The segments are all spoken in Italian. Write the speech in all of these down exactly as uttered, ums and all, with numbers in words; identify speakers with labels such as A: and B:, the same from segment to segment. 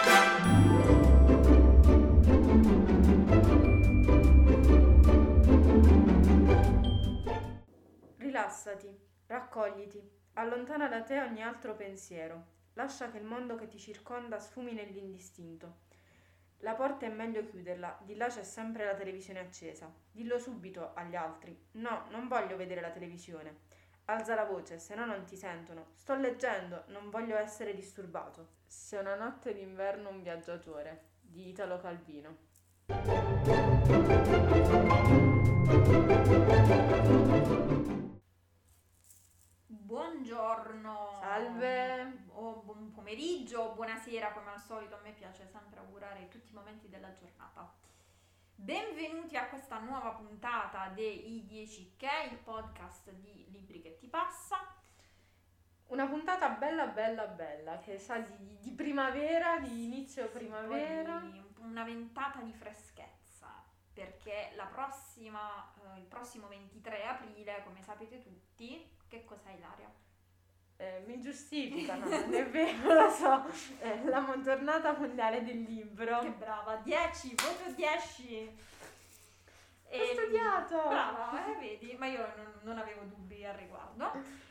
A: Rilassati, raccogliti, allontana da te ogni altro pensiero, lascia che il mondo che ti circonda sfumi nell'indistinto. La porta è meglio chiuderla, di là c'è sempre la televisione accesa. Dillo subito agli altri: no, non voglio vedere la televisione. Alza la voce, se no non ti sentono. Sto leggendo, non voglio essere disturbato. Se una notte d'inverno un viaggiatore, di Italo Calvino.
B: Buongiorno.
A: Salve.
B: O buon pomeriggio, buonasera, come al solito a me piace sempre augurare tutti i momenti della giornata. Benvenuti a questa nuova puntata dei dieci che, il podcast di Libri che ti passa.
A: Una puntata bella bella bella, che sa di, di primavera, di inizio primavera.
B: Di una ventata di freschezza, perché la prossima, eh, il prossimo ventitré aprile, come sapete tutti, che cos'è, Ilaria?
A: Eh, mi giustificano, non è vero, lo so, è la giornata mondiale del libro.
B: Che brava, dieci, voto dieci!
A: Ho studiato!
B: Brava, eh, vedi, ma io non, non avevo dubbi al riguardo.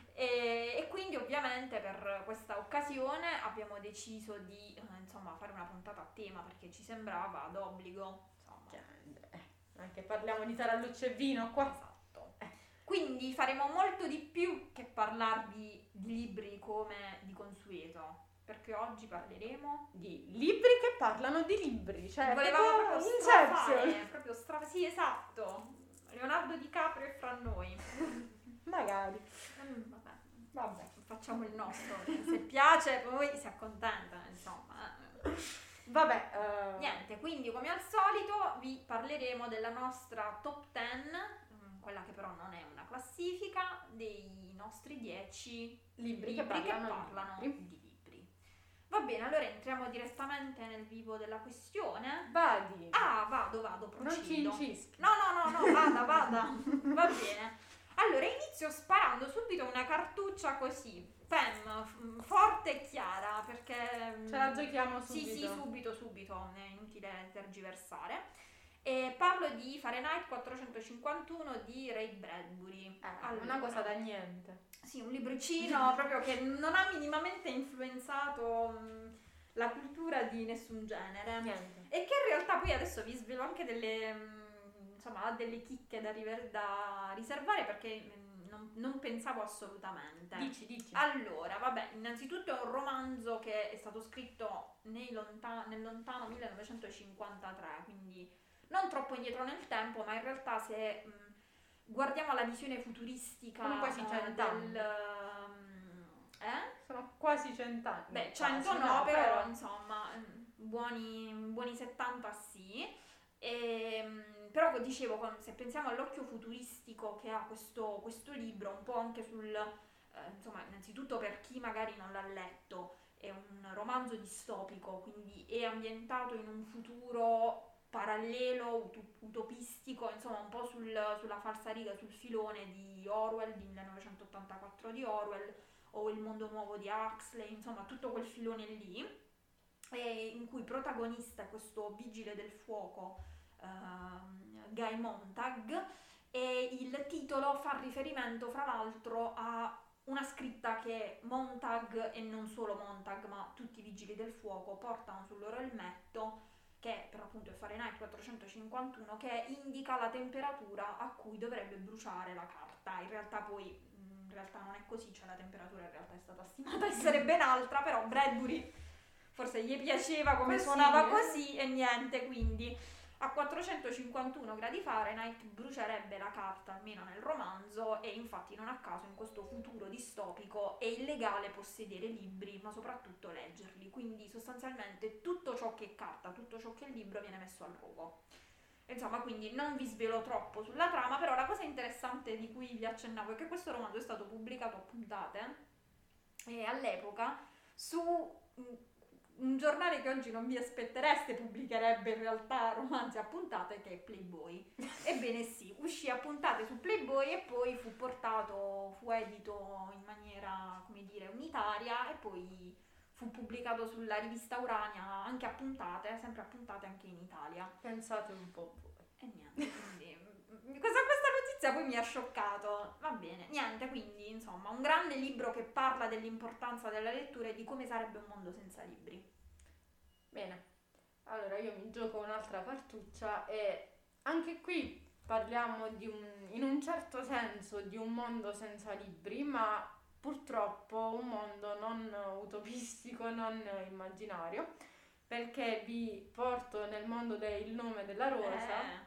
B: E, e quindi ovviamente per questa occasione abbiamo deciso di eh, insomma fare una puntata a tema, perché ci sembrava d'obbligo, insomma.
A: Eh, anche parliamo di tarallucce e vino qua.
B: Esatto. Quindi faremo molto di più che parlarvi di libri come di consueto, perché oggi parleremo
A: di libri che parlano di libri, cioè
B: volevamo proprio
A: Inception.
B: strafare, proprio stra... sì, esatto, Leonardo DiCaprio è fra noi.
A: Magari.
B: Mm, vabbè.
A: Vabbè,
B: facciamo il nostro, se piace poi si accontenta, insomma.
A: Vabbè, uh...
B: niente, quindi come al solito vi parleremo della nostra top dieci, quella che però non è una classifica, dei nostri dieci
A: libri,
B: libri
A: che parlano,
B: che parlano
A: di, libri.
B: di libri. Va bene, allora entriamo direttamente nel vivo della questione.
A: Vadi.
B: Ah, vado, vado, procedo.
A: Non ci incischi.
B: No, no, no, no, vada, vada. Va bene. Allora, inizio sparando subito una cartuccia così, fem, forte e chiara, perché...
A: Ce la giochiamo subito.
B: Sì, sì, subito, subito, è inutile tergiversare. E parlo di Fahrenheit quattrocentocinquantuno di Ray Bradbury.
A: Eh,
B: allora,
A: una cosa da niente.
B: Sì, un libricino proprio che non ha minimamente influenzato mh, la cultura di nessun genere.
A: Niente.
B: E che in realtà poi adesso vi svelo anche delle... Mh, insomma, ha delle chicche da, river- da riservare, perché mh, non, non pensavo assolutamente.
A: Dici, dici.
B: Allora, vabbè, innanzitutto è un romanzo che è stato scritto nei lontan- nel lontano millenovecentocinquantatré, quindi non troppo indietro nel tempo, ma in realtà se mh, guardiamo la visione futuristica
A: sono quasi
B: eh,
A: cent'anni.
B: del... Um, eh?
A: Sono quasi cent'anni.
B: Beh, cento
A: quasi,
B: no,
A: no,
B: però,
A: però
B: insomma, buoni, buoni settanta sì. E, però dicevo, se pensiamo all'occhio futuristico che ha questo, questo libro, un po' anche sul, eh, insomma, innanzitutto per chi magari non l'ha letto, è un romanzo distopico, quindi è ambientato in un futuro parallelo, ut- utopistico, insomma un po' sul, sulla falsariga, sul filone di Orwell, di millenovecentottantaquattro di Orwell, o Il mondo nuovo di Huxley, insomma tutto quel filone lì, e in cui protagonista è questo vigile del fuoco, uh, Guy Montag, e il titolo fa riferimento fra l'altro a una scritta che Montag, e non solo Montag ma tutti i vigili del fuoco, portano sul loro elmetto, che per appunto è Fahrenheit quattrocentocinquantuno, che indica la temperatura a cui dovrebbe bruciare la carta. In realtà poi in realtà non è così, cioè la temperatura in realtà è stata stimata essere ben altra, però Bradbury forse gli piaceva come
A: così,
B: suonava
A: eh?
B: così e niente, quindi a quattrocentocinquantuno gradi Fahrenheit brucerebbe la carta, almeno nel romanzo, e infatti non a caso in questo futuro distopico è illegale possedere libri, ma soprattutto leggerli, quindi sostanzialmente tutto ciò che è carta, tutto ciò che è libro viene messo al rogo. Insomma, quindi non vi svelo troppo sulla trama, però la cosa interessante di cui vi accennavo è che questo romanzo è stato pubblicato a puntate, e all'epoca su un giornale che oggi non vi aspettereste pubblicherebbe in realtà romanzi a puntate, che è Playboy. Ebbene sì, uscì a puntate su Playboy e poi fu portato, fu edito in maniera, come dire, unitaria, e poi fu fu pubblicato sulla rivista Urania, anche a puntate, sempre a puntate anche in Italia.
A: Pensate un po' voi.
B: E niente, quindi questa, questa notizia poi mi ha scioccato. Va bene, niente, quindi insomma un grande libro che parla dell'importanza della lettura e di come sarebbe un mondo senza libri.
A: Bene, allora io mi gioco un'altra cartuccia e anche qui parliamo di un, in un certo senso di un mondo senza libri, ma purtroppo un mondo non utopistico, non immaginario, perché vi porto nel mondo del Il nome della rosa,
B: Eh,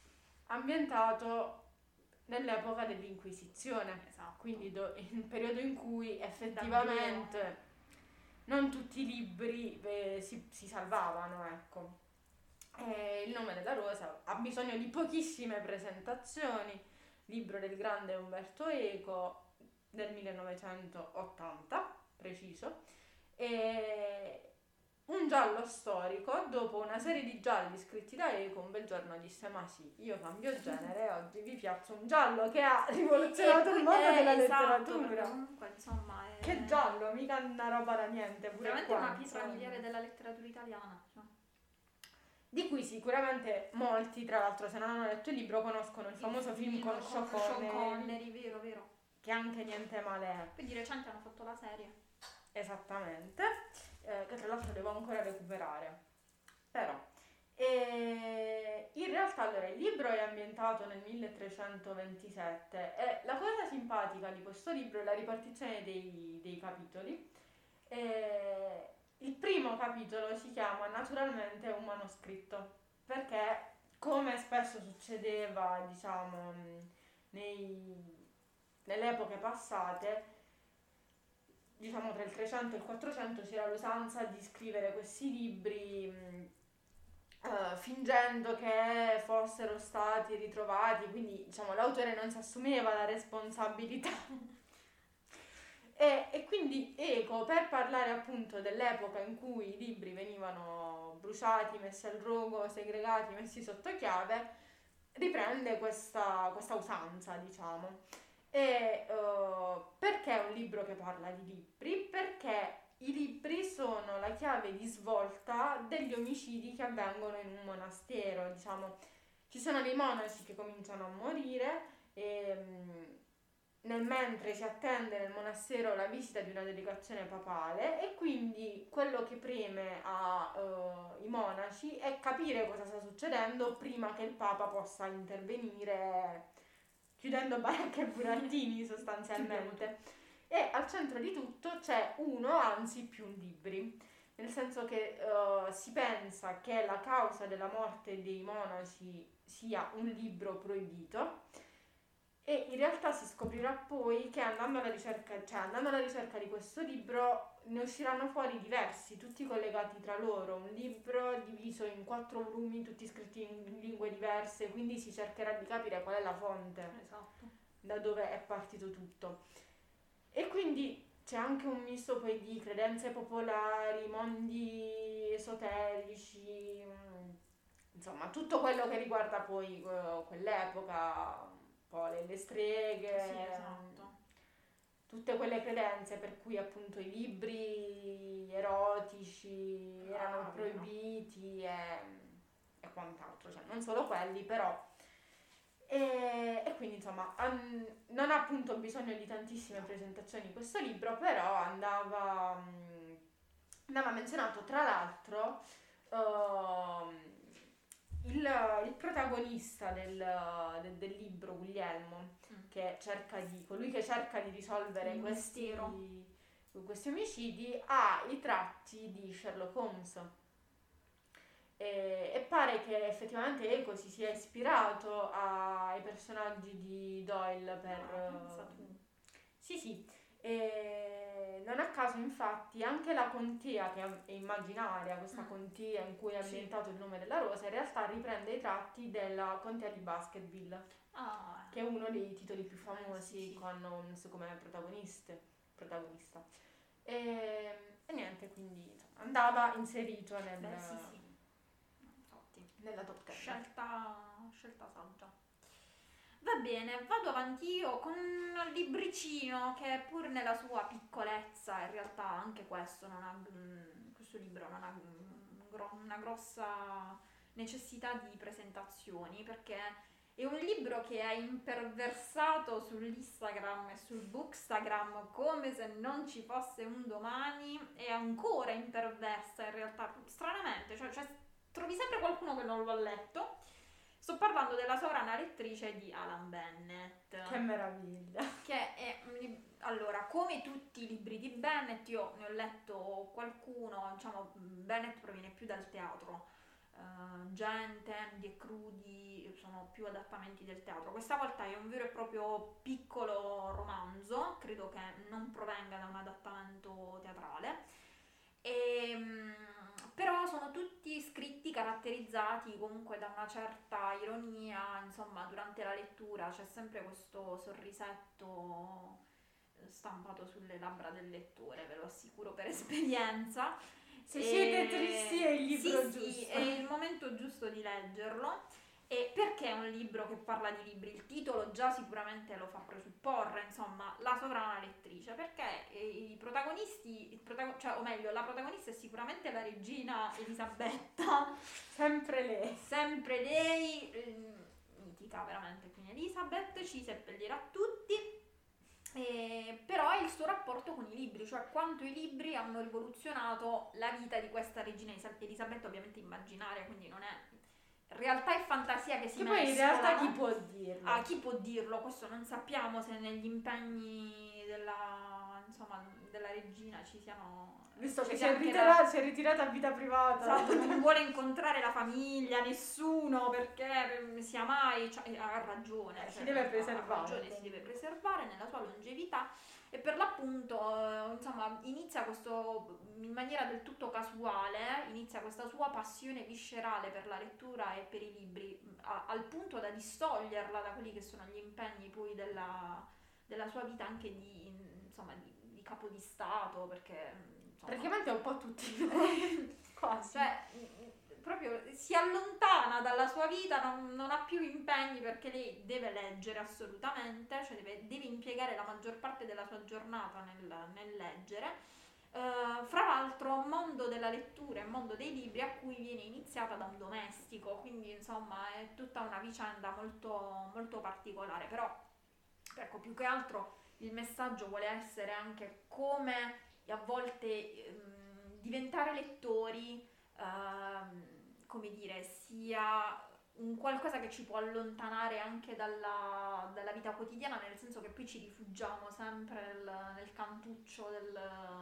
A: ambientato nell'epoca dell'Inquisizione,
B: esatto.
A: quindi do- il periodo in cui effettivamente non tutti i libri eh, si, si salvavano, ecco. E Il nome della rosa ha bisogno di pochissime presentazioni, libro del grande Umberto Eco del millenovecentottanta, preciso, e un giallo storico. Dopo una serie di gialli scritti da Eco, un bel giorno disse: ma sì, io cambio genere e oggi vi piazzo un giallo che ha rivoluzionato il mondo
B: Eh,
A: della
B: esatto,
A: letteratura.
B: perché comunque insomma è
A: Che giallo, mica una roba da niente, pure
B: veramente
A: qua,
B: una pietra
A: insomma.
B: miliare della letteratura italiana, cioè.
A: Di cui sicuramente molti, tra l'altro, se non hanno letto il libro, conoscono il famoso film con Sean
B: Sean
A: Connery,
B: Connery, vero, vero.
A: che anche niente male è.
B: Poi di recente hanno fatto la serie.
A: Esattamente, eh, che tra l'altro devo ancora recuperare. Però, eh, in realtà allora il libro è ambientato nel milletrecentoventisette e la cosa simpatica di questo libro è la ripartizione dei, dei capitoli. Eh, il primo capitolo si chiama naturalmente Un manoscritto, perché come spesso succedeva, diciamo, mh, nei, nelle epoche passate, diciamo tra il trecento e il quattrocento c'era l'usanza di scrivere questi libri mh, eh, fingendo che fossero stati ritrovati, quindi diciamo l'autore non si assumeva la responsabilità. E, e quindi Eco, per parlare appunto dell'epoca in cui i libri venivano bruciati, messi al rogo, segregati, messi sotto chiave, riprende questa, questa usanza, diciamo. E uh, perché è un libro che parla di libri? Perché i libri sono la chiave di svolta degli omicidi che avvengono in un monastero, diciamo. Ci sono dei monaci che cominciano a morire e um, nel mentre si attende nel monastero la visita di una delegazione papale e quindi quello che preme ai uh, monaci è capire cosa sta succedendo prima che il Papa possa intervenire chiudendo baracche e burattini sostanzialmente. E al centro di tutto c'è uno, anzi più libri, nel senso che uh, si pensa che la causa della morte dei monaci sia un libro proibito. E in realtà si scoprirà poi che andando alla ricerca, cioè andando alla ricerca di questo libro ne usciranno fuori diversi, tutti collegati tra loro, un libro diviso in quattro volumi, tutti scritti in lingue diverse, quindi si cercherà di capire qual è la fonte,
B: Esatto.
A: da dove è partito tutto. E quindi c'è anche un misto poi di credenze popolari, mondi esoterici, insomma tutto quello che riguarda poi uh, quell'epoca, po' le, le streghe,
B: Sì, esatto.
A: tutte quelle credenze per cui appunto i libri erotici
B: Ah,
A: erano
B: vero.
A: proibiti e, e quant'altro, cioè non solo quelli però. E, e quindi insomma an- non ha appunto bisogno di tantissime presentazioni questo libro, però andava, mh, andava menzionato tra l'altro. Uh, il, il protagonista del, del, del libro, Guglielmo,
B: Mm.
A: che cerca di, colui che cerca di risolvere
B: Il
A: questi,
B: mistero.
A: questi omicidi, ha i tratti di Sherlock Holmes. E, e pare che effettivamente Eco si sia ispirato ai personaggi di Doyle per...
B: Ah, pensa tu.
A: Sì, sì. E non a caso infatti anche la contea, che è immaginaria, questa
B: Mm.
A: contea in cui è
B: Sì.
A: ambientato il nome della rosa, in realtà riprende i tratti della contea di Baskerville,
B: Ah,
A: che è uno dei titoli più famosi
B: sì, sì.
A: con Holmes come protagoniste, protagonista. E, e niente, quindi insomma, andava inserito nel,
B: Beh, sì, sì. Infatti.
A: nella top ten.
B: Scelta, scelta saggia. Va bene, vado avanti io con un libricino che pur nella sua piccolezza, in realtà anche questo non ha, mm, questo libro non ha mm, gro- una grossa necessità di presentazioni, perché è un libro che è imperversato sull'Instagram e sul Bookstagram come se non ci fosse un domani, è ancora imperversa in realtà, stranamente, cioè, cioè trovi sempre qualcuno che non lo ha letto. Sto parlando della Sovrana lettrice di Alan Bennett.
A: Che meraviglia!
B: Che è un lib- allora, come tutti i libri di Bennett, io ne ho letto qualcuno, diciamo, Bennett proviene più dal teatro. Uh, Gente, Andy e Crudi sono più adattamenti del teatro. Questa volta è un vero e proprio piccolo romanzo, credo che non provenga da un adattamento teatrale. E, però sono tutti scritti caratterizzati comunque da una certa ironia, insomma, durante la lettura c'è sempre questo sorrisetto stampato sulle labbra del lettore, ve lo assicuro per esperienza.
A: Se e... siete tristi è il libro
B: sì,
A: giusto.
B: Sì, è il momento giusto di leggerlo. E perché è un libro che parla di libri? Il titolo già sicuramente lo fa presupporre, insomma, La Sovrana lettrice, perché i protagonisti, il protago- cioè, o meglio, la protagonista è sicuramente la regina Elisabetta.
A: Sempre lei.
B: Sempre lei, eh, mitica veramente Queen Elizabeth, ci seppellirà tutti. Eh, però è il suo rapporto con i libri, cioè quanto i libri hanno rivoluzionato la vita di questa regina Elisabetta, ovviamente immaginaria, quindi non è realtà e fantasia che si
A: che
B: mescolano.
A: Poi in realtà chi può dirlo?
B: Ah, chi può dirlo? Questo non sappiamo se negli impegni della, insomma, della regina ci siano...
A: Visto
B: ci
A: che si
B: sia
A: è,
B: anche
A: ritirata,
B: la-
A: si è ritirata a vita privata.
B: Esatto, non vuole incontrare la famiglia, nessuno, perché sia mai, cioè, ha ragione,
A: Eh, si
B: cioè,
A: deve
B: ha
A: preservare.
B: ragione, si deve preservare nella sua longevità e per l'appunto, eh, insomma, inizia questo in maniera del tutto casuale, inizia questa sua passione viscerale per la lettura e per i libri, a- al punto da distoglierla da quelli che sono gli impegni poi della, della sua vita anche di, insomma, di, di capo di stato, perché insomma,
A: praticamente un po' tutti noi. Quasi.
B: cioè proprio si allontana dalla sua vita, non, non ha più impegni perché lei deve leggere assolutamente, cioè deve, deve impiegare la maggior parte della sua giornata nel, nel leggere. Uh, fra l'altro mondo della lettura e mondo dei libri a cui viene iniziata da un domestico, quindi insomma è tutta una vicenda molto, molto particolare, però ecco, più che altro il messaggio vuole essere anche come a volte ehm, diventare lettori ehm, come dire, sia un qualcosa che ci può allontanare anche dalla, dalla vita quotidiana, nel senso che poi ci rifugiamo sempre nel, nel cantuccio del,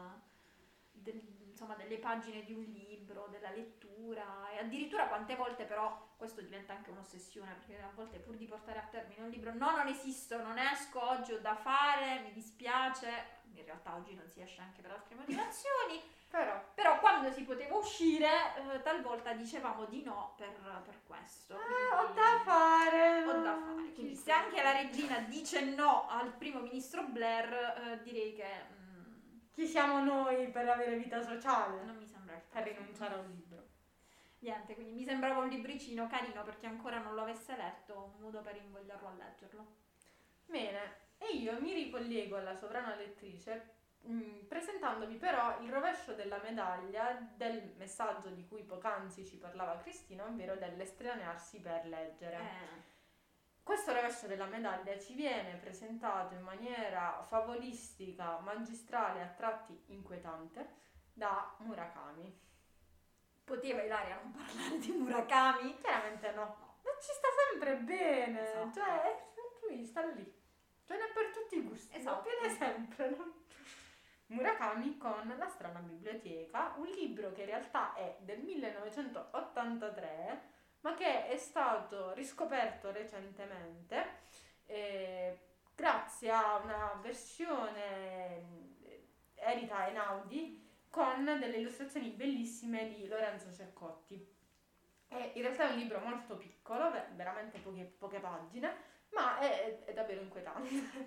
B: del, insomma, delle pagine di un libro, della lettura, e addirittura quante volte però questo diventa anche un'ossessione, perché a volte pur di portare a termine un libro, no, non esisto, non esco, oggi ho da fare, mi dispiace, in realtà oggi non si esce anche per altre motivazioni,
A: però.
B: però quando si poteva uscire eh, talvolta dicevamo di no per, per questo.
A: Ah, ho da fare.
B: Ho da fare. Quindi se anche la regina dice no al primo ministro Blair, eh, direi che mm,
A: chi siamo noi per avere vita sociale?
B: non mi sembra il
A: per
B: caso.
A: rinunciare a un libro.
B: Niente, quindi mi sembrava un libricino carino per chi ancora non lo avesse letto, un modo per invogliarlo a leggerlo.
A: Bene, e io mi ricollego alla sovrana lettrice mh, presentandovi però il rovescio della medaglia del messaggio di cui poc'anzi ci parlava Cristina, ovvero dell'estranearsi per leggere.
B: Eh.
A: Questo rovescio della medaglia ci viene presentato in maniera favolistica, magistrale, a tratti inquietante, da Murakami.
B: Poteva Ilaria non parlare di Murakami?
A: Chiaramente no, ma ci sta sempre bene,
B: Esatto.
A: cioè lui sta lì, ce n'è per tutti i gusti,
B: Esatto.
A: viene sempre, no? Murakami con La strana biblioteca, un libro che in realtà è del millenovecentottantatré, ma che è stato riscoperto recentemente eh, grazie a una versione edita in Audi con delle illustrazioni bellissime di Lorenzo Ceccotti. E in realtà è un libro molto piccolo, veramente poche, poche pagine, ma è, è davvero inquietante.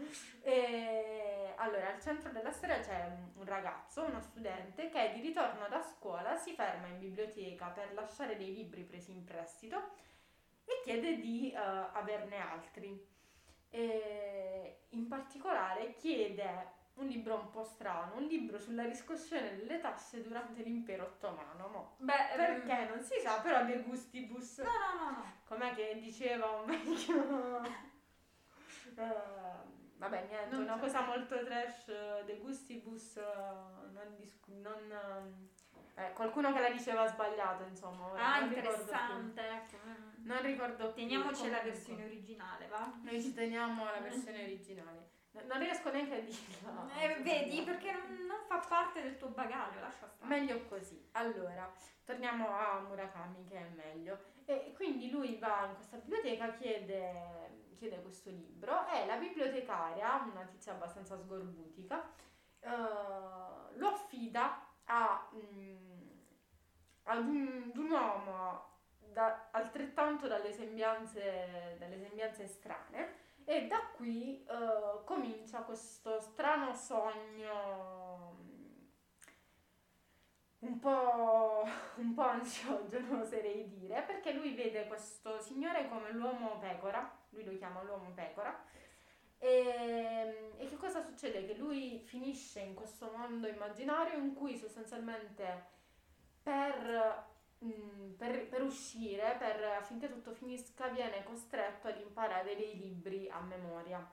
A: E, allora, al centro della storia c'è un, un ragazzo, uno studente, che di ritorno da scuola si ferma in biblioteca per lasciare dei libri presi in prestito e chiede di uh, averne altri. e in particolare chiede un libro un po' strano, un libro sulla riscossione delle tasse durante l'impero ottomano. Mo.
B: Beh,
A: Perché
B: mm,
A: non si sa, però De Gustibus,
B: no, no, no, no.
A: com'è che diceva un vecchio... Eh, vabbè, niente,
B: Non
A: una
B: so.
A: cosa molto trash, eh, De Gustibus, eh, non, discu- non, ehm, eh, qualcuno che la diceva sbagliato, insomma, ora
B: Ah,
A: non ricordo più.
B: interessante, ecco. mm.
A: Non ricordo più.
B: Teniamoci la
A: comunque.
B: versione originale, va?
A: Noi ci teniamo alla versione originale. No- Non riesco neanche a dirla.
B: Eh, vedi, perché non, non fa parte del tuo bagaglio, lascia stare.
A: Meglio così. Allora, torniamo a Murakami, che è meglio. E quindi lui va in questa biblioteca, chiede, chiede questo libro e la bibliotecaria, una tizia abbastanza sgorbutica, eh, lo affida a, mm, ad un, ad un uomo da- altrettanto dalle sembianze, dalle sembianze strane, e da qui eh, comincia questo strano sogno, mm, un po', un po' ansiogeno, oserei dire, perché lui vede questo signore come l'uomo pecora, lui lo chiama l'uomo pecora, e, e che cosa succede? Che lui finisce in questo mondo immaginario in cui sostanzialmente per, mm, per, per uscire, per, affinché tutto finisca, viene costretto ad imparare dei libri a memoria.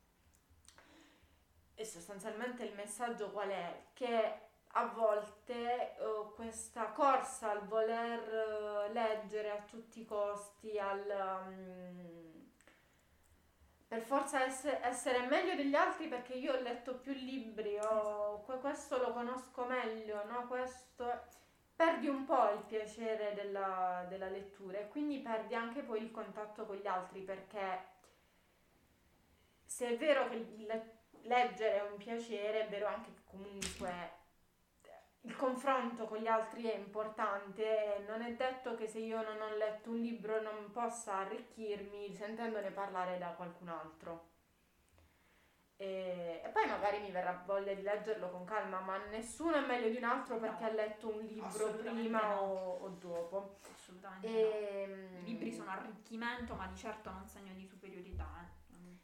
A: E sostanzialmente il messaggio qual è? Che a volte eh, questa corsa al voler eh, leggere a tutti i costi, al mm, per forza esse- essere meglio degli altri perché io ho letto più libri, o que- questo lo conosco meglio, no? Questo perdi un po' il piacere della, della lettura e quindi perdi anche poi il contatto con gli altri, perché se è vero che il le- leggere è un piacere, è vero anche che comunque il confronto con gli altri è importante, e non è detto che se io non ho letto un libro non possa arricchirmi sentendone parlare da qualcun altro. E, e poi magari mi verrà voglia di leggerlo con calma, ma nessuno è meglio di un altro perché
B: No,
A: ha letto un libro
B: assolutamente
A: prima
B: no.
A: o, o dopo.
B: Assolutamente
A: E,
B: no. I libri sono arricchimento, ma di certo non segno di superiorità. Eh. Mm.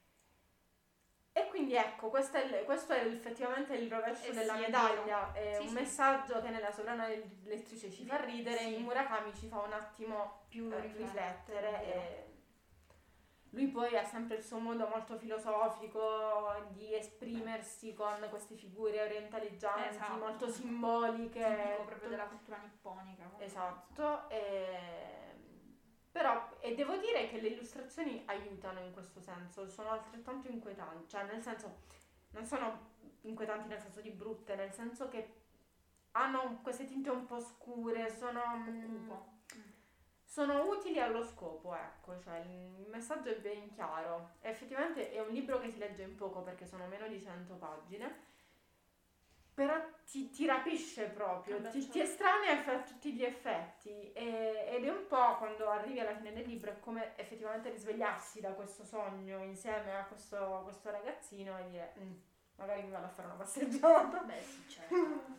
A: E quindi ecco, questo è, il- questo è effettivamente il rovescio
B: Eh
A: della
B: sì, è
A: medaglia,
B: vero.
A: è
B: Sì,
A: un
B: sì.
A: messaggio che nella Sovrana lettrice ci fa ridere,
B: Sì.
A: in Murakami ci fa un attimo
B: Più
A: eh,
B: riflettere,
A: riflettere.
B: è vero.
A: E lui poi ha sempre il suo modo molto filosofico di esprimersi con queste figure orientaleggianti,
B: Esatto.
A: molto simboliche.
B: Tipico proprio della cultura nipponica. comunque,
A: Esatto, e- però e devo dire che le illustrazioni aiutano in questo senso, sono altrettanto inquietanti, cioè nel senso non sono inquietanti nel senso di brutte, nel senso che hanno queste tinte un po' scure, sono,
B: insomma.
A: mm,
B: Cupo. Mm.
A: sono utili allo scopo, ecco, cioè il messaggio è ben chiaro. E effettivamente è un libro che si legge in poco perché sono meno di cento pagine, però ti, ti rapisce proprio,
B: Eh beh,
A: ti, ti
B: certo.
A: estranea a tutti gli effetti, e- ed è un po' quando arrivi alla fine del libro è come effettivamente risvegliarsi da questo sogno insieme a questo, questo ragazzino e dire "Mm, magari mi vado a fare una passeggiata".
B: Beh, sì, certo.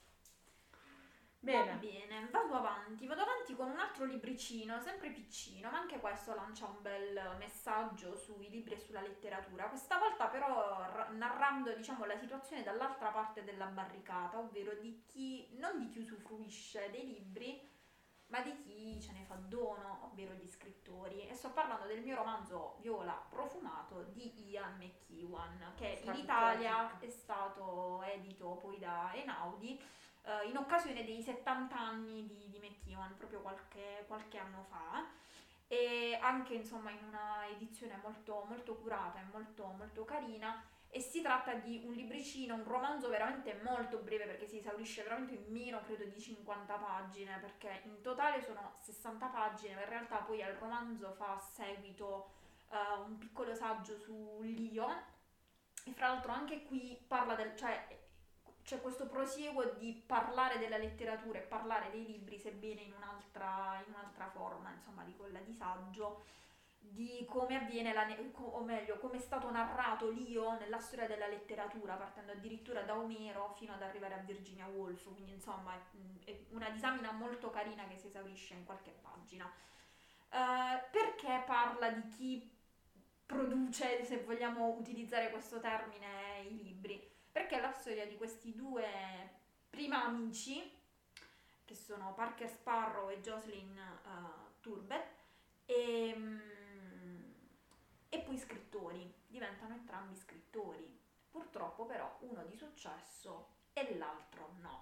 B: Va
A: Bene,
B: bene, vado avanti, vado avanti con un altro libricino, sempre piccino, ma anche questo lancia un bel messaggio sui libri e sulla letteratura. Questa volta però ra- narrando, diciamo, la situazione dall'altra parte della barricata, ovvero di chi, non di chi usufruisce dei libri, ma di chi ce ne fa dono, ovvero gli scrittori. E sto parlando del mio romanzo Viola profumato di Ian McEwan, che in
A: Star
B: Italia
A: Trek.
B: è stato edito poi da Einaudi eh, in occasione dei settanta anni di, di McEwan, proprio qualche, qualche anno fa, e anche insomma in una edizione molto, molto curata e molto, molto carina. E si tratta di un libricino, un romanzo veramente molto breve perché si esaurisce veramente in meno, credo, di cinquanta pagine, perché in totale sono sessanta pagine, ma in realtà poi al romanzo fa seguito eh, un piccolo saggio su Lio, e fra l'altro anche qui parla del, cioè c'è questo prosieguo di parlare della letteratura e parlare dei libri, sebbene in un'altra, in un'altra forma, insomma, di quella di saggio, di come avviene, la, ne- co- o meglio, come è stato narrato Lio nella storia della letteratura, partendo addirittura da Omero fino ad arrivare a Virginia Woolf, quindi insomma è, è una disamina molto carina che si esaurisce in qualche pagina. Eh, perché parla di chi produce, se vogliamo utilizzare questo termine, i libri, perché è la storia di questi due prima amici, che sono Parker Sparrow e Jocelyn uh, Turbet, e, mm, e poi scrittori, diventano entrambi scrittori. Purtroppo però uno di successo e l'altro no.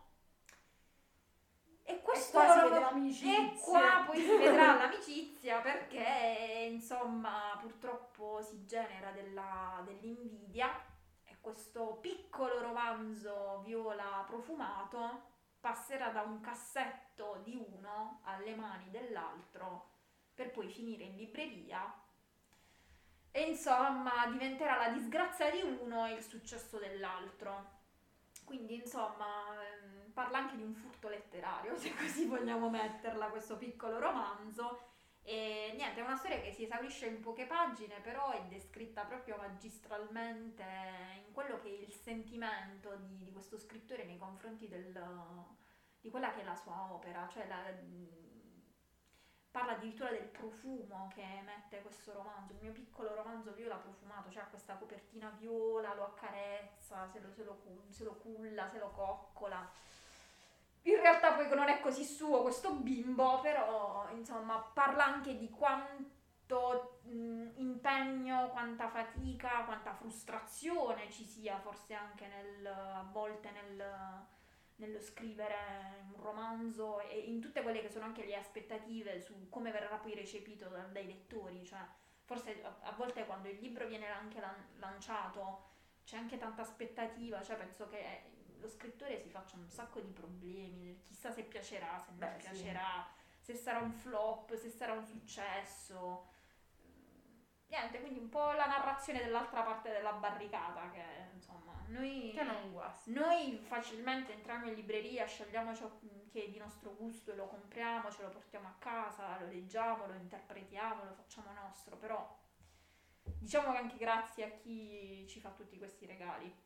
B: E questo
A: e qua si
B: loro-
A: vede l'amicizia.
B: e qua poi si vedrà l'amicizia, perché insomma purtroppo si genera della, dell'invidia, e questo piccolo romanzo viola profumato passerà da un cassetto di uno alle mani dell'altro per poi finire in libreria, e insomma diventerà la disgrazia di uno e il successo dell'altro. Quindi insomma ehm, parla anche di un furto letterario, se così vogliamo metterla, questo piccolo romanzo. E niente, è una storia che si esaurisce in poche pagine, però è descritta proprio magistralmente in quello che è il sentimento di, di questo scrittore nei confronti del, di quella che è la sua opera, cioè la, parla addirittura del profumo che emette questo romanzo. Il mio piccolo romanzo viola profumato, cioè ha questa copertina viola, lo accarezza, se lo, se lo, cu- se lo culla, se lo coccola. In realtà poi non è così suo questo bimbo, però insomma parla anche di quanto mh, impegno, quanta fatica, quanta frustrazione ci sia forse anche nel, a volte nel, nello scrivere un romanzo, e in tutte quelle che sono anche le aspettative su come verrà poi recepito da- dai lettori. Cioè forse a, a volte quando il libro viene anche lan- lanciato c'è anche tanta aspettativa, cioè penso che lo scrittore si faccia un sacco di problemi, chissà se piacerà, se non
A: Beh, sì.
B: piacerà, se sarà un flop, se sarà un successo. Niente, quindi un po' la narrazione dell'altra parte della barricata, che insomma noi,
A: Che non guasta.
B: noi facilmente entriamo in libreria, scegliamo ciò che è di nostro gusto e lo compriamo, ce lo portiamo a casa, lo leggiamo, lo interpretiamo, lo facciamo nostro, però diciamo che anche grazie a chi ci fa tutti questi regali.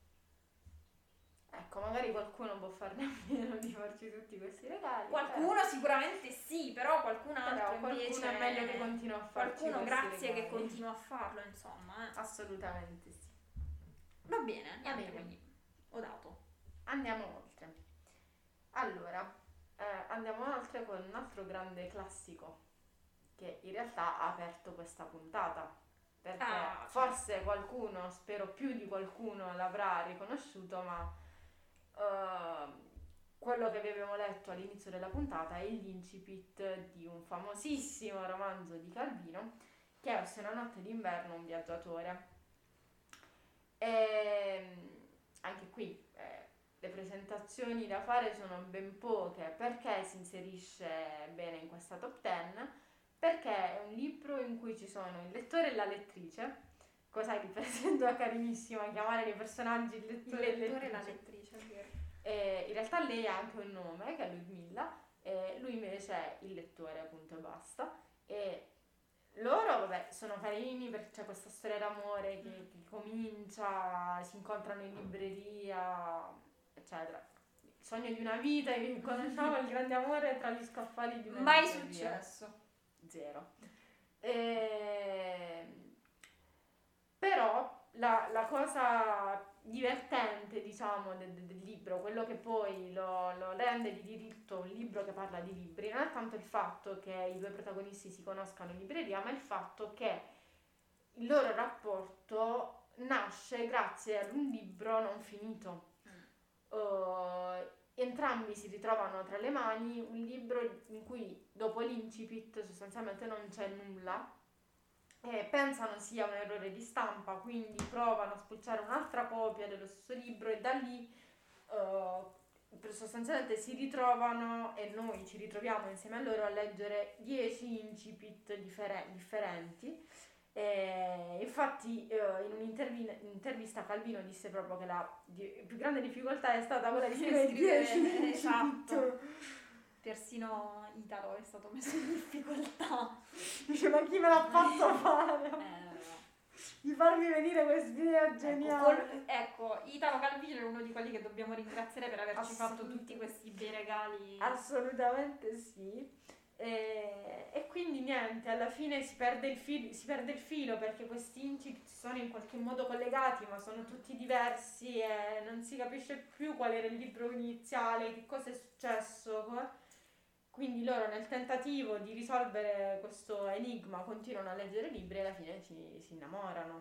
A: Ecco, magari qualcuno può farne a meno di farci tutti questi regali.
B: Qualcuno sicuramente sì, però qualcun
A: però,
B: altro
A: però qualcuno
B: invece
A: è meglio che continua a farci
B: qualcuno
A: questi
B: grazie
A: regali.
B: che continua a farlo, insomma. eh.
A: Assolutamente sì.
B: Va bene,
A: Va
B: niente,
A: bene.
B: quindi ho dato.
A: Andiamo oltre. Allora, eh, andiamo oltre con un altro grande classico che in realtà ha aperto questa puntata, perché
B: Ah,
A: forse qualcuno, spero più di qualcuno, l'avrà riconosciuto, ma eh, quello che vi abbiamo letto all'inizio della puntata è l'incipit di un famosissimo romanzo di Calvino, che è Se una notte d'inverno un viaggiatore. E anche qui eh, le presentazioni da fare sono ben poche. Perché si inserisce bene in questa top dieci? Perché è un libro in cui ci sono il lettore e la lettrice, cosa che presento carinissima, chiamare dei personaggi il
B: Il
A: lettore,
B: lettore e la
A: lettrice.
B: lettrice, è vero.
A: E in realtà lei ha anche un nome, che è Ludmilla, e lui invece è il lettore, appunto, e basta. E loro, vabbè, sono carini perché c'è questa storia d'amore che, che comincia, si incontrano in libreria, eccetera. Il sogno di una vita, che conosciamo il grande amore tra gli scaffali di una
B: Mai
A: libreria.
B: successo.
A: Zero. E... Però la, la cosa divertente, diciamo, del, del- del libro, quello che poi lo, lo rende di diritto un libro che parla di libri, non è tanto il fatto che i due protagonisti si conoscano in libreria, ma il fatto che il loro rapporto nasce grazie ad un libro non finito. Uh, entrambi si ritrovano tra le mani un libro in cui dopo l'incipit sostanzialmente non c'è nulla, e pensano sia un errore di stampa, quindi provano a spulciare un'altra copia dello stesso libro, e da lì uh, sostanzialmente si ritrovano, e noi ci ritroviamo insieme a loro a leggere dieci incipit differ- differenti. E infatti eh, in un'intervista Calvino disse proprio che la di- più grande difficoltà è stata quella di scrivere
B: Scrivere,
A: dieci incipit.
B: esatto. Persino Italo è stato messo in difficoltà.
A: Dice, ma chi me l'ha fatto fare?
B: Eh,
A: Di farmi venire questa idea
B: ecco,
A: geniale.
B: col- ecco, Italo Calvino è uno di quelli che dobbiamo ringraziare per averci fatto
A: Assolutamente.
B: tutti questi bei regali.
A: Assolutamente sì. E, e quindi niente, alla fine si perde il filo, si perde il filo perché questi incipit sono in qualche modo collegati, ma sono tutti diversi e non si capisce più qual era il libro iniziale, che cosa è successo. co- Quindi loro nel tentativo di risolvere questo enigma continuano a leggere libri e alla fine si, si innamorano.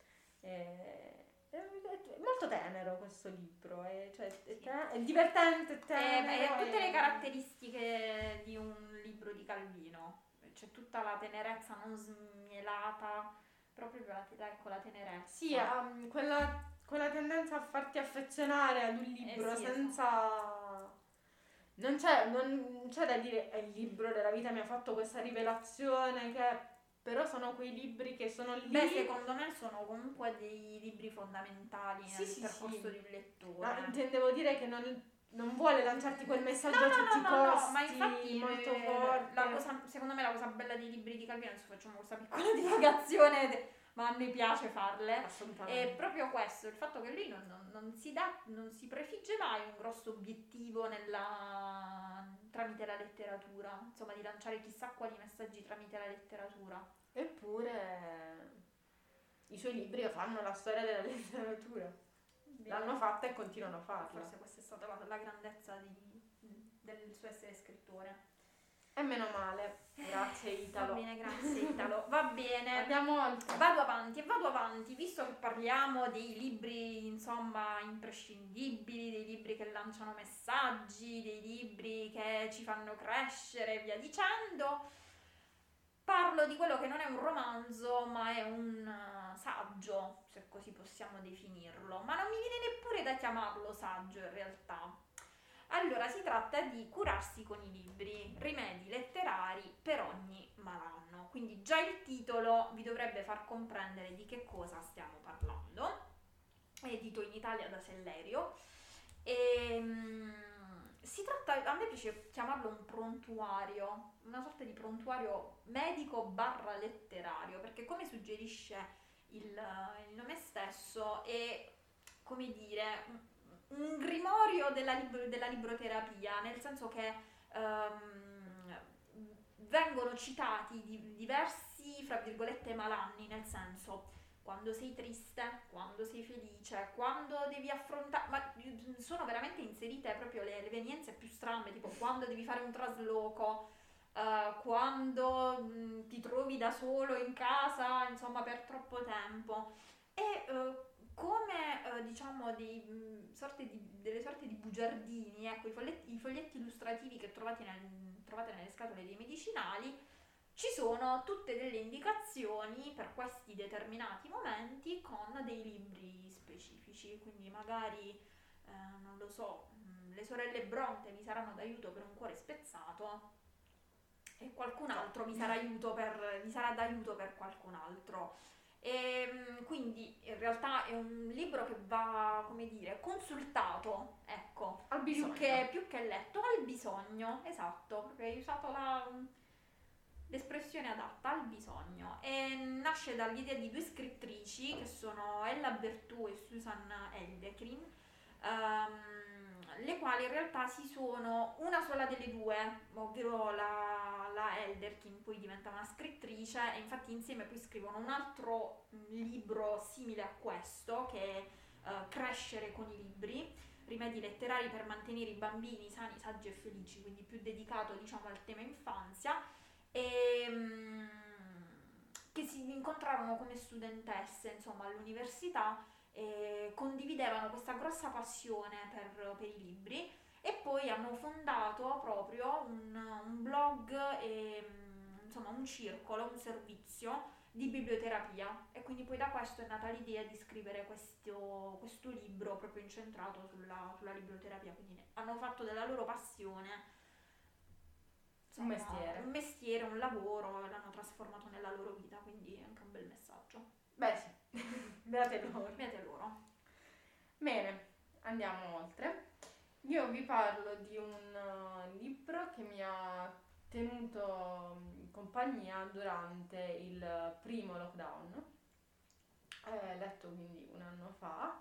A: E- È, è molto tenero questo libro, è, cioè, è, te- è divertente, è
B: E,
A: tenero.
B: e tutte
A: e-
B: le caratteristiche di un libro di Calvino. C'è tutta la tenerezza non smielata, però proprio la, ecco, la tenerezza.
A: Sì, ha mm, quella, quella tendenza a farti affezionare ad un libro
B: Eh sì,
A: senza... Non c'è, non c'è da dire è il libro della vita, mi ha fatto questa rivelazione che... Però sono quei libri che sono lì...
B: Beh, secondo me sono comunque dei libri fondamentali
A: Sì,
B: nel
A: sì,
B: percorso
A: sì.
B: di un lettore.
A: No, intendevo dire che non, non vuole lanciarti quel messaggio
B: No,
A: a
B: no,
A: tutti i
B: no, no, no,
A: costi,
B: ma infatti
A: molto
B: eh,
A: forte.
B: la cosa, secondo me la cosa bella dei libri di Calvino, adesso facciamo questa piccola divagazione, de- ma a me piace farle, è
A: Assolutamente.
B: proprio questo, il fatto che lui non, non- non si dà, non si prefigge mai un grosso obiettivo nella, tramite la letteratura, insomma di lanciare chissà quali messaggi tramite la letteratura.
A: Eppure i suoi libri fanno la storia della letteratura. L'hanno fatta e continuano a farla.
B: Forse questa è stata la, la grandezza di- del suo essere scrittore.
A: E meno male. Grazie Italo.
B: Va bene, grazie Italo. Va bene.
A: Andiamo oltre.
B: Vado avanti e vado avanti, visto che parliamo dei libri, insomma, imprescindibili, dei libri che lanciano messaggi, dei libri che ci fanno crescere e via dicendo. Parlo di quello che non è un romanzo, ma è un uh, saggio, se così possiamo definirlo. Ma non mi viene neppure da chiamarlo saggio in realtà. Allora, si tratta di Curarsi con i libri, rimedi letterari per ogni malanno. Quindi già il titolo vi dovrebbe far comprendere di che cosa stiamo parlando. È edito in Italia da Sellerio. E, mm, si tratta, a me piace chiamarlo un prontuario, una sorta di prontuario medico barra letterario, perché come suggerisce il, il nome stesso è, come dire, un, un grimorio della, libro, della libroterapia, nel senso che ehm, vengono citati di, diversi, fra virgolette, malanni, nel senso quando sei triste, quando sei felice, quando devi affrontare, ma sono veramente inserite proprio le, le evenienze più strane, tipo quando devi fare un trasloco, uh, quando mh, ti trovi da solo in casa, insomma, per troppo tempo. E uh, come uh, diciamo dei, mh, sorte di, delle sorte di bugiardini, ecco, i foglietti, i foglietti illustrativi che trovate, nel, trovate nelle scatole dei medicinali, ci sono tutte delle indicazioni per questi determinati momenti con dei libri specifici, quindi magari, eh, non lo so, mh, le sorelle Bronte mi saranno d'aiuto per un cuore spezzato e qualcun altro mi sarà, aiuto per, mi sarà d'aiuto per qualcun altro. E, mh, quindi in realtà è un libro che va, come dire, consultato, ecco,
A: Al
B: più
A: bisogno.
B: che, più che letto, al bisogno, esatto, perché hai usato la... l'espressione adatta al bisogno e nasce dall'idea di due scrittrici che sono Ella Bertù e Susan Eldekrin, um, le quali in realtà si sono una sola delle due, ovvero la, la Elderkin poi diventa una scrittrice e infatti insieme poi scrivono un altro libro simile a questo che è uh, Crescere con i libri, rimedi letterari per mantenere i bambini sani, saggi e felici, quindi più dedicato diciamo al tema infanzia. E, um, che si incontrarono come studentesse insomma all'università e condividevano questa grossa passione per, per i libri e poi hanno fondato proprio un, un blog e insomma un circolo, un servizio di biblioterapia e quindi poi da questo è nata l'idea di scrivere questo, questo libro proprio incentrato sulla, sulla biblioterapia, quindi hanno fatto della loro passione
A: un mestiere.
B: un mestiere, un lavoro, l'hanno trasformato nella loro vita, quindi è anche un bel messaggio.
A: Beh sì, beate loro.
B: Beate loro.
A: Bene, andiamo oltre. Io vi parlo di un uh, libro che mi ha tenuto in compagnia durante il primo lockdown, eh, letto quindi un anno fa,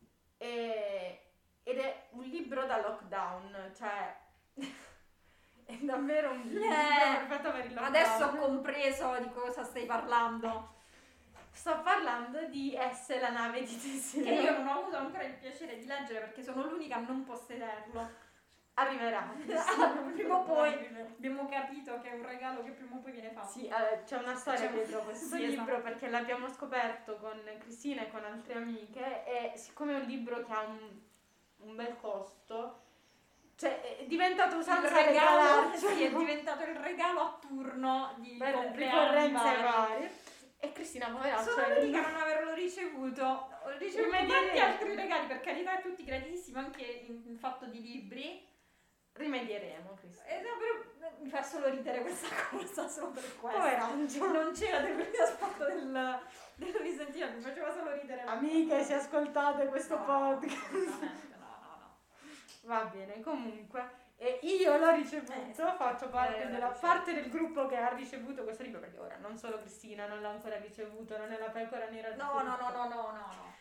A: e, ed è un libro da lockdown, cioè... è davvero un libro
B: Eh,
A: perfetto per il lockdown.
B: Adesso ho compreso di cosa stai parlando.
A: Sto parlando di Esse, la nave di Teseo.
B: Che io non ho avuto ancora il piacere di leggere perché sono l'unica a non possederlo.
A: Arriverà.
B: Prima o poi
A: Arriverà.
B: abbiamo capito che è un regalo che prima o poi viene fatto.
A: Sì, eh, c'è una storia
B: C'è-
A: dietro questo
B: sì,
A: libro
B: esatto.
A: perché l'abbiamo scoperto con Cristina e con altre amiche e siccome è un libro che ha un, un bel costo, cioè è diventato
B: Il
A: usanza
B: regalo,
A: regalarci
B: sì, è diventato il regalo a turno di
A: per
B: compleanni
A: ricorrenze
B: vari.
A: varie. E Cristina poveraccia
B: Sono
A: è
B: l'unica a non averlo ricevuto. Ho ricevuto
A: Rimedieremo.
B: tanti altri regali, per carità, tutti graditissimi anche in, in fatto di libri.
A: rimedieremo, Cristina.
B: Eh, no, però mi fa solo ridere questa cosa, solo per questo.
A: Poveraccia.
B: Non c'era del primo aspetto del, del risentire, mi faceva solo ridere. la
A: Amiche,
B: cosa.
A: se ascoltate questo
B: No,
A: podcast.
B: assolutamente, no, no, no.
A: Va bene, comunque. E io l'ho ricevuto,
B: Eh, sì.
A: faccio parte,
B: Eh, l'ho
A: della,
B: ricevuto.
A: parte del gruppo che ha ricevuto questo libro, perché ora non solo Cristina non l'ha ancora ricevuto, non è la pecora nera di
B: No, no,
A: Cristo.
B: no, no, no, no, no.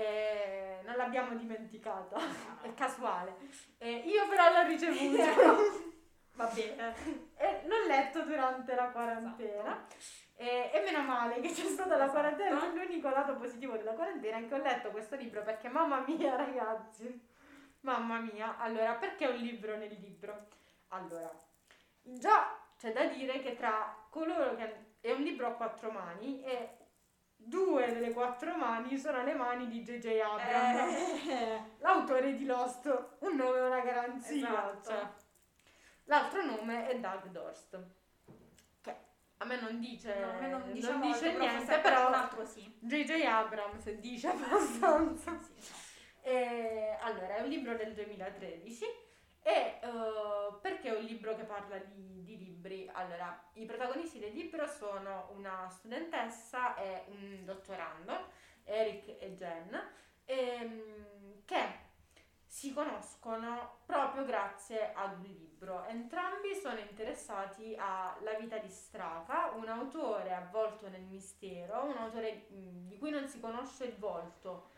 A: E non l'abbiamo dimenticata,
B: no,
A: è
B: no.
A: casuale. E io però l'ho ricevuto
B: Va bene.
A: e l'ho letto durante la quarantena. E, e meno male che c'è stata la
B: Esatto.
A: quarantena, l'unico lato positivo della quarantena è che ho letto questo libro perché mamma mia ragazzi, mamma mia, allora perché un libro nel libro? Allora, già c'è da dire che tra coloro che è un libro a quattro mani e due delle quattro mani sono le mani di J J Abrams,
B: Eh,
A: l'autore di Lost, un nome è una garanzia,
B: Esatto.
A: cioè. L'altro nome è Doug Dorst, che a me non dice,
B: no, a me non,
A: non
B: diciamo
A: dice
B: molto, però
A: niente,
B: forse
A: però
B: un altro sì.
A: J J Abrams dice abbastanza.
B: Sì, sì, no.
A: E, allora, è un libro del duemilatredici e eh, perché è un libro che parla di, di libri? Allora, i protagonisti del libro sono una studentessa e un dottorando, Eric e Jen, ehm, che si conoscono proprio grazie ad un libro. Entrambi sono interessati alla vita di Straka, un autore avvolto nel mistero, un autore mh, di cui non si conosce il volto,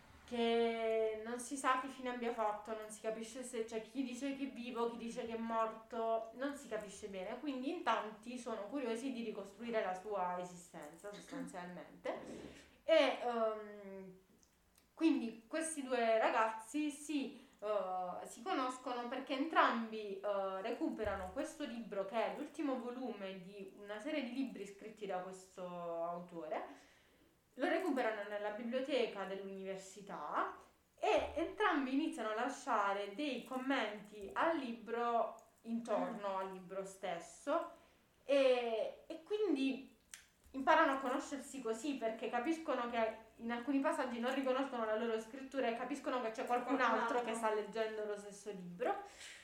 A: che non si sa che fine abbia fatto, non si capisce se c'è chi dice che è vivo, chi dice che è morto, non si capisce bene, quindi in tanti sono curiosi di ricostruire la sua esistenza sostanzialmente e um, quindi questi due ragazzi si, uh, si conoscono perché entrambi uh, recuperano questo libro che è l'ultimo volume di una serie di libri scritti da questo autore. Lo recuperano nella biblioteca dell'università e entrambi iniziano a lasciare dei commenti al libro intorno al libro stesso e, e quindi imparano a conoscersi così perché capiscono che in alcuni passaggi non riconoscono la loro scrittura e capiscono che c'è qualcun
B: Qualcun
A: altro
B: altro.
A: che sta leggendo lo stesso libro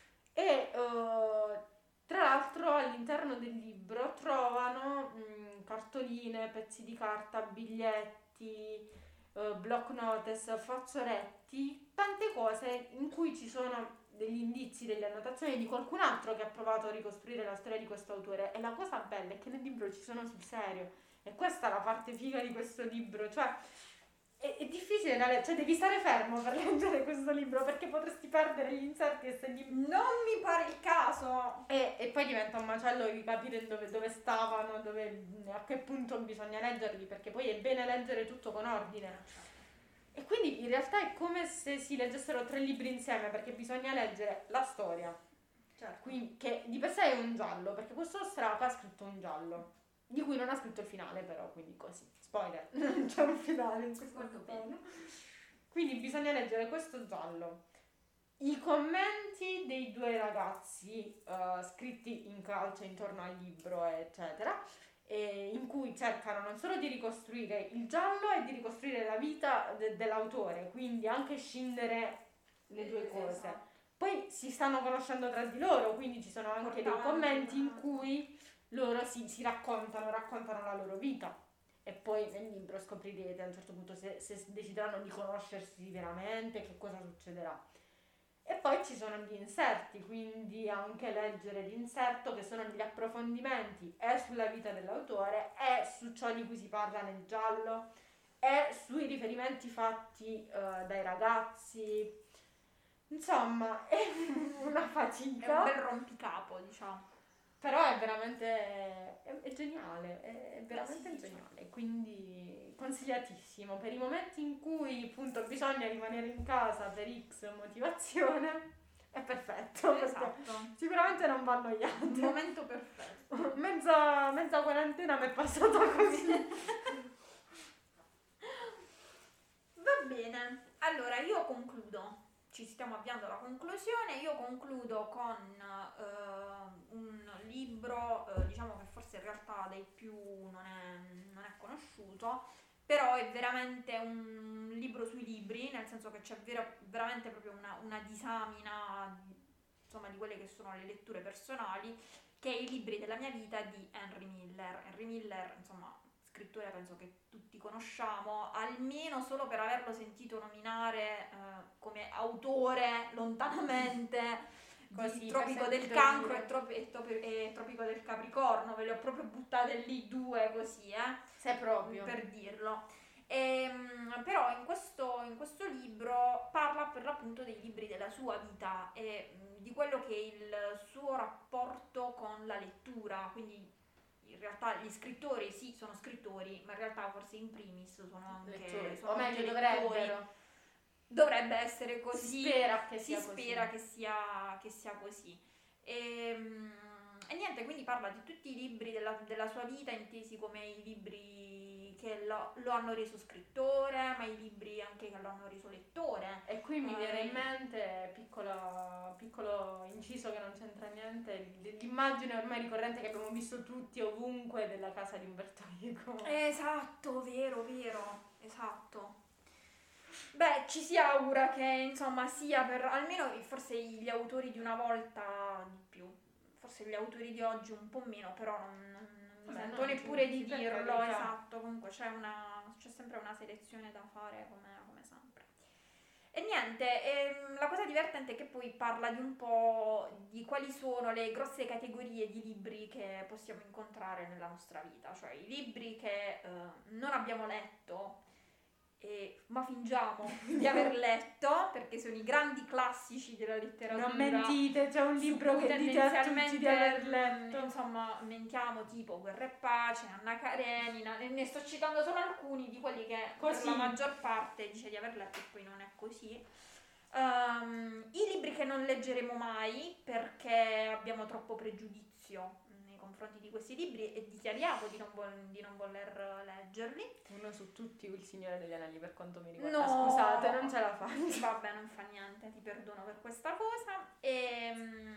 A: e uh, tra l'altro all'interno del libro trovano mh, cartoline, pezzi di carta, biglietti, uh, block notice, fazzoletti, tante cose in cui ci sono degli indizi, delle annotazioni di qualcun altro che ha provato a ricostruire la storia di questo autore e la cosa bella è che nel libro ci sono sul serio e questa è la parte figa di questo libro, cioè è, è difficile da leggere, cioè devi stare fermo per leggere questo libro perché potresti perdere gli inserti e se gli...
B: Non mi pare il caso.
A: E, e poi diventa un macello di capire dove, dove stavano, dove, a che punto bisogna leggerli, perché poi è bene leggere tutto con ordine. E quindi in realtà è come se si leggessero tre libri insieme, perché bisogna leggere la storia,
B: Certo.
A: quindi, che di per sé è un giallo, perché questo Straka ha scritto un giallo, di cui non ha scritto il finale però, quindi così, spoiler, non c'è un finale in questo
B: Molto bene.
A: tono. Quindi bisogna leggere questo giallo. I commenti dei due ragazzi uh, scritti in calce intorno al libro eccetera e in cui cercano non solo di ricostruire il giallo e di ricostruire la vita de- dell'autore, quindi anche scindere le due cose.
B: Esatto.
A: Poi si stanno conoscendo tra di loro, quindi ci sono anche dei
B: Portano
A: commenti in
B: avanti.
A: cui loro si, si raccontano, raccontano la loro vita. E poi nel libro scoprirete a un certo punto se, se decideranno di conoscersi veramente, che cosa succederà. E poi ci sono gli inserti, quindi anche leggere l'inserto che sono gli approfondimenti e sulla vita dell'autore e su ciò di cui si parla nel giallo e sui riferimenti fatti uh, dai ragazzi. Insomma, è una
B: È un
A: fatica,
B: bel rompicapo, diciamo.
A: però è veramente, è, è geniale, è, è veramente
B: Sì, sì.
A: geniale, quindi consigliatissimo per i momenti in cui appunto bisogna rimanere in casa per X motivazione, è perfetto, perché
B: Esatto.
A: sicuramente non va
B: Un
A: annoiate.
B: momento perfetto.
A: Mezza, mezza quarantena mi è passata così.
B: Va bene, allora io concludo, ci stiamo avviando alla conclusione, io concludo con eh, un libro, eh, diciamo che forse in realtà dei più non è, non è conosciuto, però è veramente un libro sui libri, nel senso che c'è vera- veramente proprio una, una disamina, insomma, di quelle che sono le letture personali, che è I libri della mia vita di Henry Miller. Henry Miller, insomma, scrittore penso che tutti conosciamo, almeno solo per averlo sentito nominare eh, come autore lontanamente
A: Così,
B: di
A: per
B: Tropico del
A: sentito
B: Cancro
A: dire.
B: e, Trop- e Top- e Tropico del Capricorno, ve le ho proprio buttate lì due così, eh,
A: Se proprio.
B: per dirlo. Ehm, però in questo, in questo libro parla per l'appunto dei libri della sua vita e mh, di quello che è il suo rapporto con la lettura, quindi in realtà gli scrittori sì sono scrittori, ma in realtà forse in primis sono anche,
A: Lettori.
B: sono
A: O meglio,
B: anche lettori.
A: dovrebbero.
B: Dovrebbe essere così,
A: Si spera che
B: si
A: sia
B: spera
A: così.
B: che sia, che sia così. E, e niente, quindi parla di tutti i libri della, della sua vita, intesi come i libri che lo, lo hanno reso scrittore, ma i libri anche che lo hanno reso lettore.
A: E qui mi
B: Eh,
A: viene in mente, piccolo, piccolo inciso che non c'entra niente, l- l'immagine ormai ricorrente che abbiamo visto tutti ovunque della casa di Umberto Eco.
B: Esatto, vero, vero, esatto. Beh, ci si augura che insomma sia per almeno forse gli autori di una volta di più, forse gli autori di oggi un po' meno, però non, non- non mi
A: Vabbè,
B: sento
A: non
B: neppure di
A: tutti, per
B: dirlo,
A: carità.
B: esatto, comunque c'è, una, c'è sempre una selezione da fare come, come sempre. E niente, ehm, la cosa divertente è che poi parla di un po' di quali sono le grosse categorie di libri che possiamo incontrare nella nostra vita, cioè i libri che eh, non abbiamo letto, e- ma fingiamo di aver letto, perché sono i grandi classici della letteratura.
A: Non mentite, c'è un
B: su
A: libro
B: cui
A: che dite a tutti di aver
B: tendenzialmente,
A: letto.
B: insomma, mentiamo, tipo Guerra e Pace, Anna Karenina, ne, ne sto citando solo alcuni di quelli che
A: Così.
B: per la maggior parte dice di aver letto e poi non è così. Ehm, I libri che non leggeremo mai perché abbiamo troppo pregiudizio nei confronti di questi libri e dichiariamo di non, vol- di non voler leggerli.
A: Uno su tutti, Il Signore degli Anelli, per quanto mi riguarda.
B: No,
A: Scusate, non ce la faccio.
B: vabbè, non fa niente, ti perdono per questa cosa. E,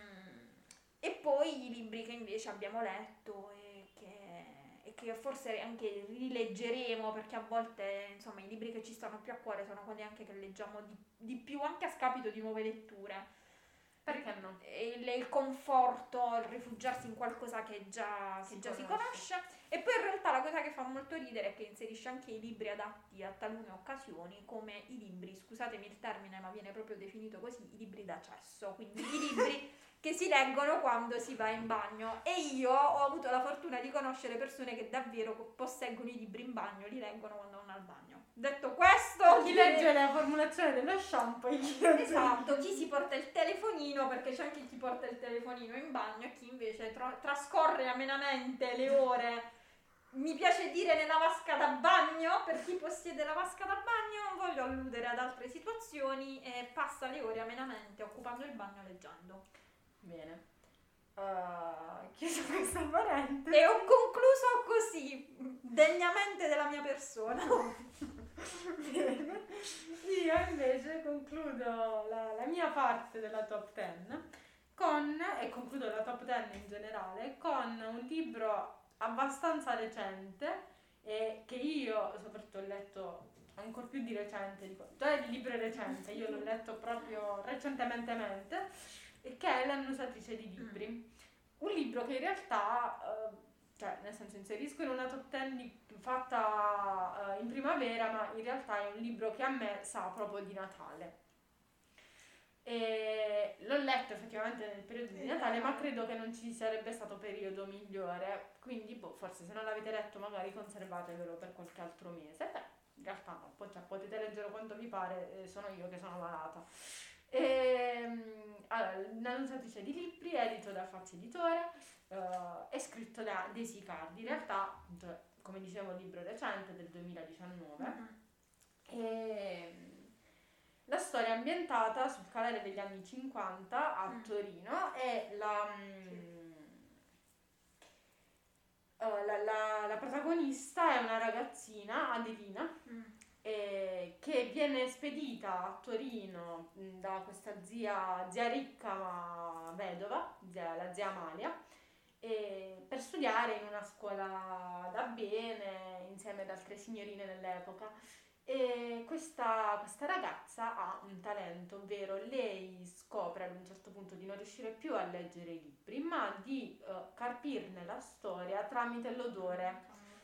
B: e poi i libri che invece abbiamo letto e che, e che forse anche rileggeremo, perché a volte, insomma, i libri che ci stanno più a cuore sono quelli anche che leggiamo di, di più, anche a scapito di nuove letture.
A: Perché no?
B: Il, il conforto, il rifugiarsi in qualcosa che già si,
A: Si
B: già si
A: conosce.
B: conosce. E poi in realtà la cosa che fa molto ridere è che inserisce anche i libri adatti a talune occasioni, come i libri, scusatemi il termine, ma viene proprio definito così, i libri da cesso, quindi i libri che si leggono quando si va in bagno. E io ho avuto la fortuna di conoscere persone che davvero posseggono i libri in bagno, li leggono quando vanno al bagno. Detto questo,
A: Chi legge la formulazione dello shampoo e chi legge-
B: esatto, chi si porta il telefonino, perché c'è anche chi porta il telefonino in bagno e chi invece tra- trascorre amenamente le ore, mi piace dire nella vasca da bagno, per chi possiede la vasca da bagno, non voglio alludere ad altre situazioni, e passa le ore amenamente occupando il bagno leggendo.
A: Bene. Uh, chiuso questa parentesi.
B: E ho concluso così, degnamente della mia persona.
A: Bene. Io invece concludo la, la mia parte della top dieci con, e concludo la top dieci in generale, con un libro abbastanza recente e che io soprattutto ho letto ancora più di recente, dico, già il libro è recente, io l'ho letto proprio recentemente, e che è L'annusatrice di libri. Un libro che in realtà, eh, cioè nel senso inserisco in una top dieci fatta eh, in primavera, ma in realtà è un libro che a me sa proprio di Natale. E l'ho letto effettivamente nel periodo di Natale, ma credo che non ci sarebbe stato periodo migliore, quindi boh, forse se non l'avete letto magari conservatevelo per qualche altro mese. Beh, in realtà no, poi, cioè, potete leggerlo quanto vi pare, eh, sono io che sono malata. E, allora, un'annunciatrice di libri, edito da Fazio Editore, uh, è scritto da Daisy Cardi. In realtà, come dicevo, un libro recente del duemiladiciannove. Mm-hmm. E la storia è ambientata sul calare degli anni cinquanta a mm. Torino e la, sì. uh, la, la, la protagonista è una ragazzina, Adelina, mm. eh, che viene spedita a Torino mh, da questa zia, zia ricca ma vedova, zia, la zia Amalia, eh, per studiare in una scuola da bene insieme ad altre signorine dell'epoca. E questa, questa ragazza ha un talento, ovvero lei scopre ad un certo punto di non riuscire più a leggere i libri, ma di uh, carpirne la storia tramite l'odore.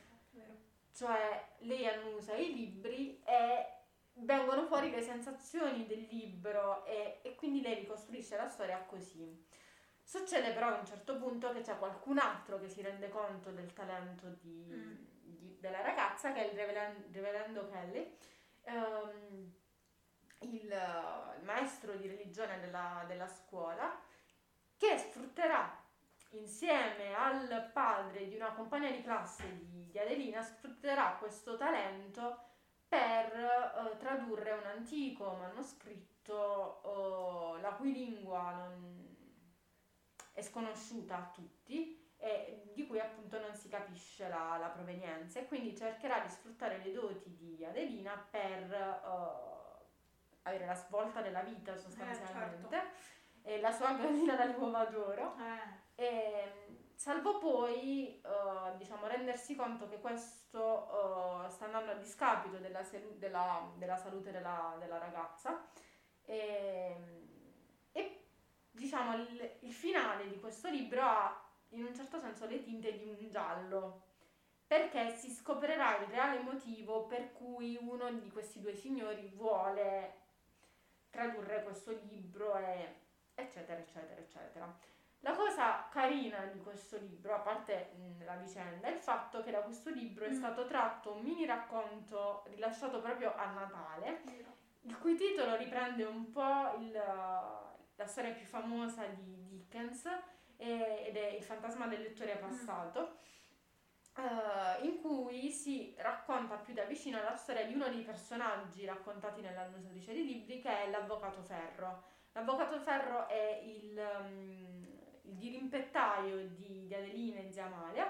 A: Cioè lei annusa i libri e vengono fuori le sensazioni del libro e, e quindi lei ricostruisce la storia così. Succede però a un certo punto che c'è qualcun altro che si rende conto del talento di... Mm. della ragazza, che è il reverendo, reverendo Kelly, um, il, il maestro di religione della, della scuola, che sfrutterà insieme al padre di una compagna di classe di, di Adelina, sfrutterà questo talento per uh, tradurre un antico manoscritto uh, la cui lingua non è sconosciuta a tutti e di cui appunto non si capisce la, la provenienza, e quindi cercherà di sfruttare le doti di Adelina per uh, avere la svolta della vita sostanzialmente, eh, certo. E la sua gallina dalle uova d'oro, eh. e, salvo poi uh, diciamo rendersi conto che questo uh, sta andando a discapito della, selu- della, della salute della, della ragazza, e, e diciamo il, il finale di questo libro ha in un certo senso le tinte di un giallo, perché si scoprirà il reale motivo per cui uno di questi due signori vuole tradurre questo libro e eccetera eccetera eccetera. La cosa carina di questo libro, a parte mh, la vicenda, è il fatto che da questo libro mm. è stato tratto un mini racconto rilasciato proprio a Natale, mm. il cui titolo riprende un po' il, la storia più famosa di Dickens, ed è Il fantasma del lettore passato, mm. uh, in cui si racconta più da vicino la storia di uno dei personaggi raccontati nell'annunciatrice di libri, che è l'Avvocato Ferro. L'Avvocato Ferro è il, um, il dirimpettaio di, di Adelina e zia Amalia,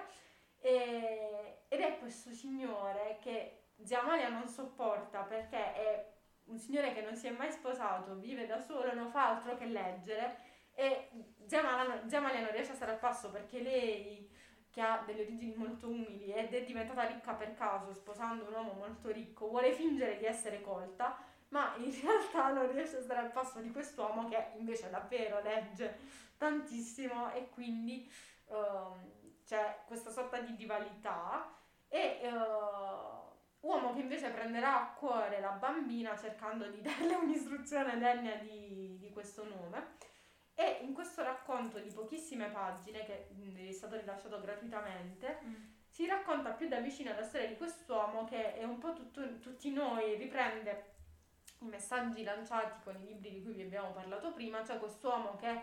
A: e, ed è questo signore che zia Amalia non sopporta, perché è un signore che non si è mai sposato, vive da solo, non fa altro che leggere, e zia Amalia, zia Amalia non riesce a stare al passo perché lei, che ha delle origini molto umili ed è diventata ricca per caso sposando un uomo molto ricco, vuole fingere di essere colta, ma in realtà non riesce a stare al passo di quest'uomo che invece davvero legge tantissimo, e quindi um, c'è questa sorta di rivalità, e uh, uomo che invece prenderà a cuore la bambina cercando di darle un'istruzione degna di, di questo nome. E in questo racconto di pochissime pagine, che è stato rilasciato gratuitamente, mm. si racconta più da vicino la storia di quest'uomo, che è un po' tutto, tutti noi, riprende i messaggi lanciati con i libri di cui vi abbiamo parlato prima, cioè quest'uomo che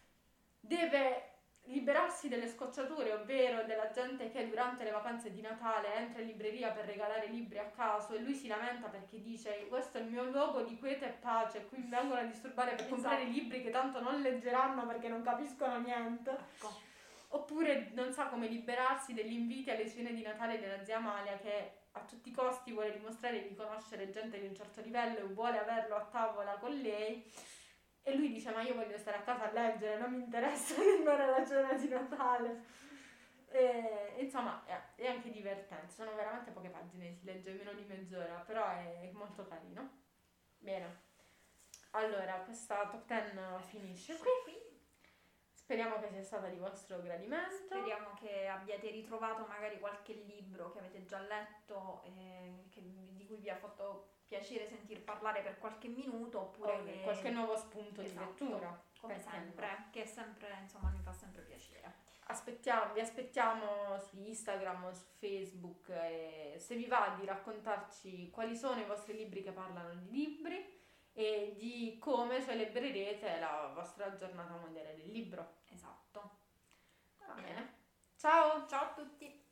A: deve liberarsi delle scocciature, ovvero della gente che durante le vacanze di Natale entra in libreria per regalare libri a caso, e lui si lamenta perché dice: questo è il mio luogo di quiete e pace, qui vengono a disturbare per esatto. comprare libri che tanto non leggeranno perché non capiscono niente. Ecco. Oppure non sa come liberarsi degli inviti alle cene di Natale della zia Amalia, che a tutti i costi vuole dimostrare di conoscere gente di un certo livello e vuole averlo a tavola con lei. E lui dice: ma io voglio stare a casa a leggere, non mi interessa andare alla cena di Natale. E, insomma, è, è anche divertente. Sono veramente poche pagine, si legge meno di mezz'ora, però è molto carino. Bene, allora questa top dieci finisce qui. Speriamo che sia stata di vostro gradimento.
B: Speriamo che abbiate ritrovato magari qualche libro che avete già letto e che, di cui vi ha fatto piacere sentir parlare per qualche minuto, oppure
A: oh, che... qualche nuovo spunto esatto, di lettura,
B: come sempre, no? Che sempre, insomma, mi fa sempre piacere.
A: Aspettiamo, vi aspettiamo su Instagram, su Facebook, e se vi va di raccontarci quali sono i vostri libri che parlano di libri, e di come celebrerete la vostra giornata mondiale del libro.
B: Esatto.
A: Va bene. Ciao!
B: Ciao a tutti!